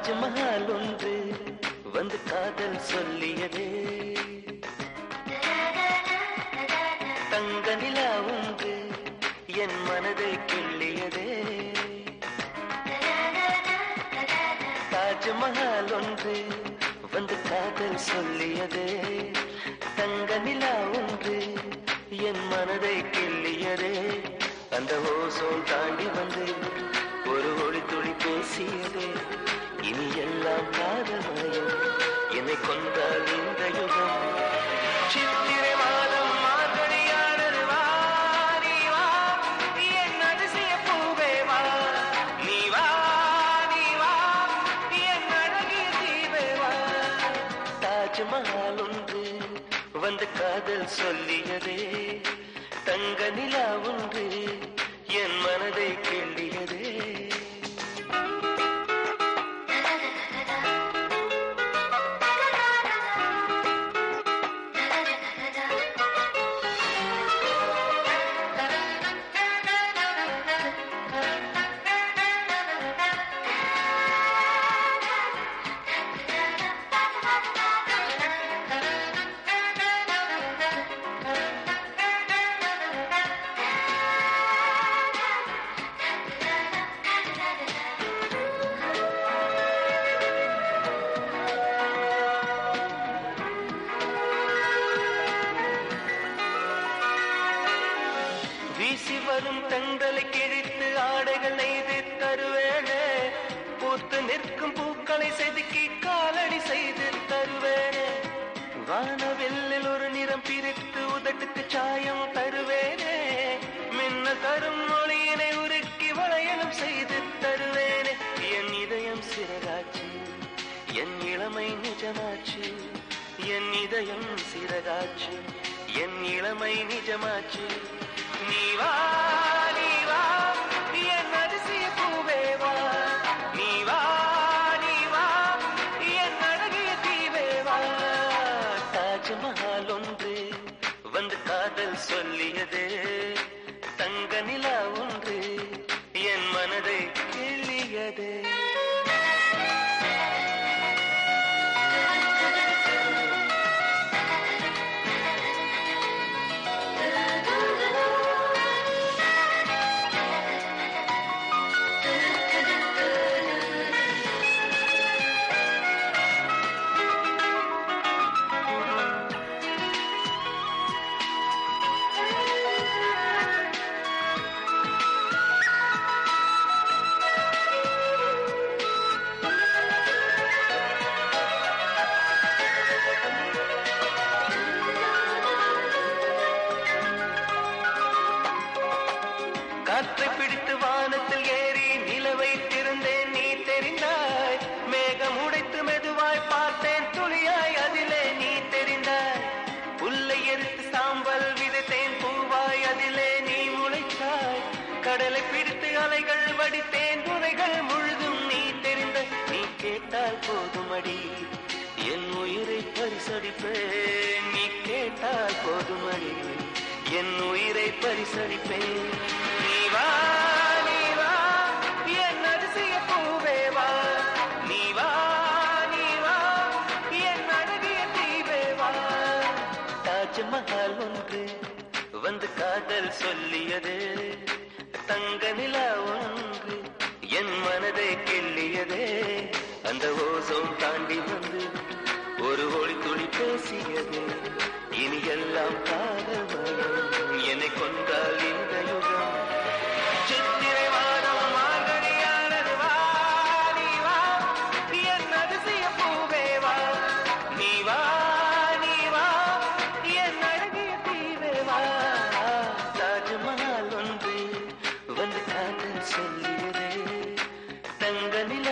தாஜ்மஹால் ஒன்று வந்து காதல் சொல்லியதே, தங்க நிலா ஒன்று என் மனதை கிள்ளியதே. தாஜ்மஹால் ஒன்று வந்து காதல் சொல்லியதே, தங்க நிலா ஒன்று என் மனதை கிள்ளியதே. அந்த ஓசோன் தாண்டி வந்து ஒரு ஒளி துளி பேசியதே, இனி எல்லாம் காதமயம் என்னை கொண்டால் இந்த யுகம். சித்திரை மாதம் மார்கழியானது, வா நீ வா என் அதிசய பூவே வா, நீ வா நீ வா என் அழகிய தீவே வா. தாஜ்மஹால் ஒன்று வந்து காதல் சொல்லியதே, தங்க நிலா ஒன்று என் மனதை கிள்ளியதே. வீசி வரும் தென்றலை கிழித்து ஆடைகள் நெய்து தருவேனே, பூத்து நிற்கும் பூக்களை செதுக்கி காலடி செய்து தருவேனே. வானவெல்லில் ஒரு நிறம் பிரித்து உதட்டுக்கு சாயம் தருவேனே, மின்னல் தரும் மொழியினை உருக்கி வளையலும் செய்து தருவேனே. என் இதயம் சிறகாச்சு, என் இளமை நிஜமாச்சு, என் இதயம் சிறகாச்சு, என் இளமை நிஜமாச்சு. நீ வா நீ வா என் அதிசய பூவே வா, நீ வா நீ வா என் அழகிய தீவே வா. தாஜ்மஹால் ஒன்று வந்து காதல் சொல்லியதே, தங்க நிலா ஒன்று என் மனதை கிள்ளியதே. காற்றை பிடித்து வானத்தில் ஏறி நிலவை திறந்தேன், நீ தெரிந்தாய். மேகம் உடைத்து மெதுவாய் பார்த்தேன், துளியாய் அதிலே நீ தெரிந்தாய். புல்லை எரித்து சாம்பல் விதைத்தேன், பூவாய் அதிலே நீ முளைத்தாய். கடலை பிடித்து அலைகள் வடித்தேன், துறைகள் முழுதும் நீ தெரிந்த. நீ கேட்டால் போதுமடி என் உயிரை பரிசளிப்பேன், நீ கேட்டால் போதுமடி என் உயிரை பரிசளிப்பேன். நீ வா நீ வா என் அதிசய பூவே வா, நீ வா நீ வா என் அழகிய தீவே வா. தாஜ்மஹால் ஒன்று வந்து காதல் சொல்லியதே, தங்க நிலா ஒன்று என் மனதை கிள்ளியதே. அந்த ஓசோன் தாண்டி வந்து ஒரு ஒளி துளி பேசியது, இனி எல்லாம் காதமயம் என்னை கொண்டால் இந்த யுகம். சித்திரை மாதம் மார்கழியானது, வா நீ வா என் அதிசய பூவே வா, நீ வா நீ வா என் அழகிய தீவே வா. தாஜ்மஹால் ஒன்று வந்து காதல் சொல்லியதே, தங்க நிலா